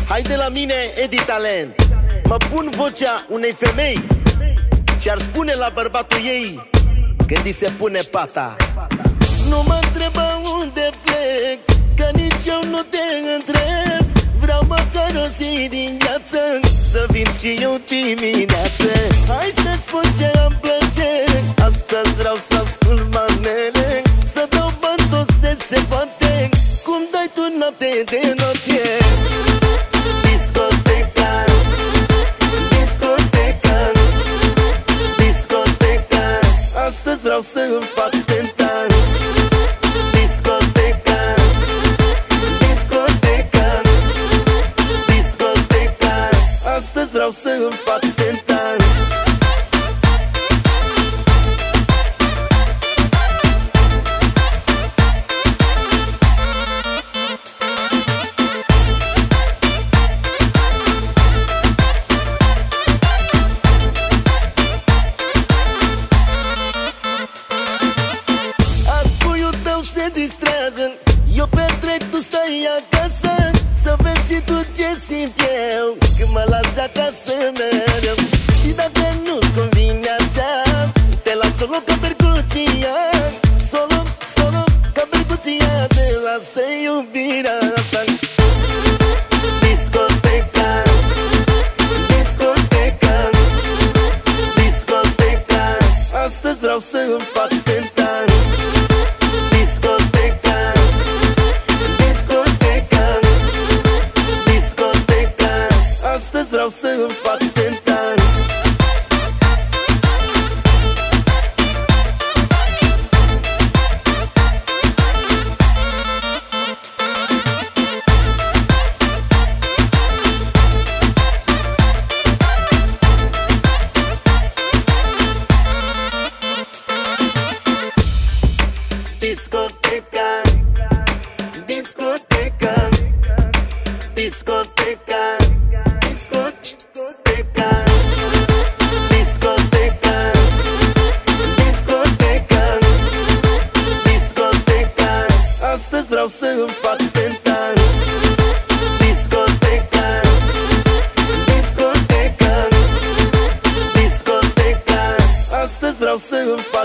Hai de la mine, Edi Talent. Mă pun vocea unei femei ce-ar spune la bărbatul ei când îi se pune pata: nu mă întreba unde plec, că nici eu nu te întreb. Vreau măcar o zi din viață să vin și eu dimineață. Hai să spun ce îmi place, astăzi vreau să ascult manele, să dau bani toți de se poate, cum dai tu noapte de noapte. Discoteca, discoteca, discoteca, astăzi vreau să îmi fac tentar. Discoteca, discoteca, discoteca, astăzi vreau să îmi fac tentar. Se distrează, eu petrec, tu stai acasă, să vezi și tu ce simt eu când mă lași acasă mereu. Și dacă nu-ți convine așa, te las solo ca percuția, solo, solo ca percuția, te lasă iubirea ta. Discoteca, discoteca, discoteca, astăzi vreau să îmi fac tentar. Discoteca, discoteca, discoteca, astăzi vreau să îmi fac tentar. Discoteca, discoteca, discoteca, discoteca, discoteca, discoteca, discoteca, astăzi vreau să îmi fac tentar. Discoteca, discoteca, discoteca, astăzi vreau să îmi fac